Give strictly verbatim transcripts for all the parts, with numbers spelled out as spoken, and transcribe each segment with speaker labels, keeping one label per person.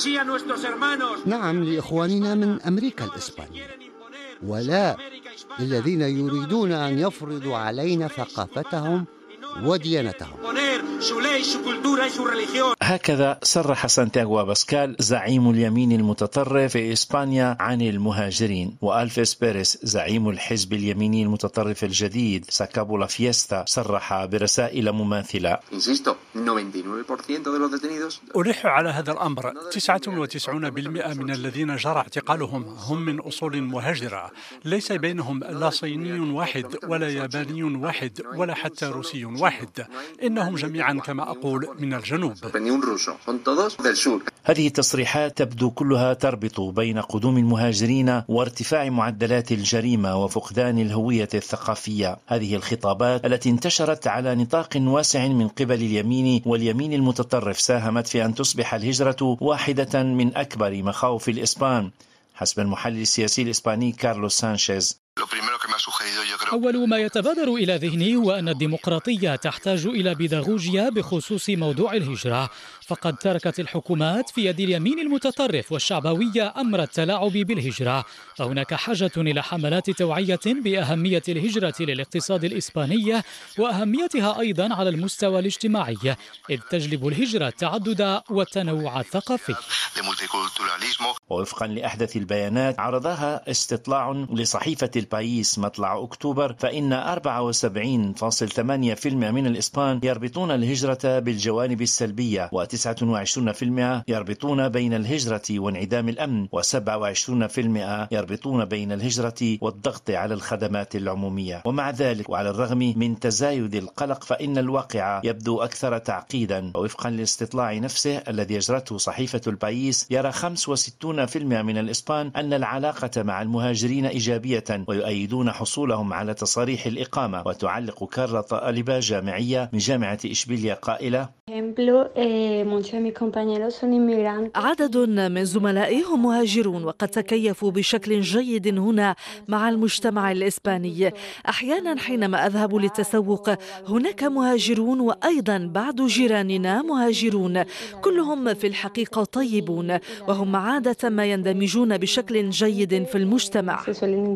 Speaker 1: نعم، لإخواننا من أمريكا الإسبانية، ولا للذين يريدون أن يفرضوا علينا ثقافتهم وديانتهم.
Speaker 2: هكذا صرح سانتياغو أباسكال زعيم اليمين المتطرف في إسبانيا عن المهاجرين. وألفيس بيريس زعيم الحزب اليميني المتطرف الجديد ساكابو لا فيستا صرح برسائل مماثلة.
Speaker 3: ألح على هذا الأمر، تسعة وتسعين بالمئة من الذين جرى اعتقالهم هم من أصول مهاجرة، ليس بينهم لا صيني واحد ولا ياباني واحد ولا حتى روسي واحد، إنهم جميعا كما أقول من الجنوب.
Speaker 2: هذه التصريحات تبدو كلها تربط بين قدوم المهاجرين وارتفاع معدلات الجريمة وفقدان الهوية الثقافية. هذه الخطابات التي انتشرت على نطاق واسع من قبل اليمين واليمين المتطرف ساهمت في أن تصبح الهجرة واحدة من أكبر مخاوف الإسبان حسب المحلل السياسي الإسباني كارلوس سانشيز.
Speaker 4: أول ما يتبادر إلى ذهني هو أن الديمقراطية تحتاج إلى بيداغوجيا بخصوص موضوع الهجرة، فقد تركت الحكومات في يد اليمين المتطرف والشعبوية أمر التلاعب بالهجرة، فهناك حاجة إلى حملات توعية بأهمية الهجرة للاقتصاد الإسباني وأهميتها أيضا على المستوى الاجتماعي، إذ تجلب الهجرة التعدد والتنوع الثقافي.
Speaker 2: ووفقا لأحدث البيانات عرضها استطلاع لصحيفة البايس مطلع أكتوبر، فإن أربعة وسبعين فاصلة ثمانية بالمئة من الإسبان يربطون الهجرة بالجوانب السلبية، وتسعة وعشرين بالمئة يربطون بين الهجرة وانعدام الأمن، وسبعة وعشرين بالمئة يربطون بين الهجرة والضغط على الخدمات العمومية. ومع ذلك وعلى الرغم من تزايد القلق فإن الواقع يبدو أكثر تعقيدا. ووفقا للاستطلاع نفسه الذي أجرته صحيفة البايس يرى خمسة وستين بالمئة من الإسبان أن العلاقة مع المهاجرين إيجابية ويؤيدون حصولهم على تصاريح الإقامة. وتعلق كارلا طالبة جامعية من جامعة إشبيلية قائلة:
Speaker 5: عدد من زملائي هم مهاجرون وقد تكيفوا بشكل جيد هنا مع المجتمع الإسباني. أحيانا حينما أذهب للتسوق هناك مهاجرون وأيضا بعض جيراننا مهاجرون، كلهم في الحقيقة طيبون وهم عادة ما يندمجون بشكل جيد في المجتمع.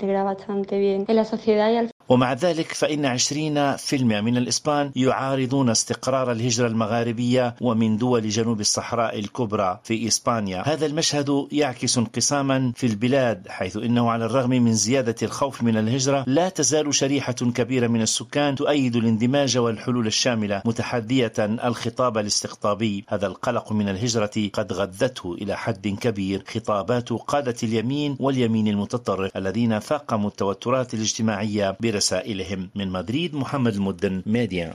Speaker 2: ومع ذلك فإن عشرين بالمئة من الإسبان يعارضون استقرار الهجرة المغاربية ومن دول جنوب الصحراء الكبرى في إسبانيا. هذا المشهد يعكس انقساما في البلاد، حيث إنه على الرغم من زيادة الخوف من الهجرة لا تزال شريحة كبيرة من السكان تؤيد الاندماج والحلول الشاملة متحدية الخطاب الاستقطابي. هذا القلق من الهجرة قد غذته إلى حد كبير خطابات قادة اليمين واليمين المتطرف الذين فاقموا التوترات الاجتماعية برسائلهم. من مدريد محمد المدن، ميديا.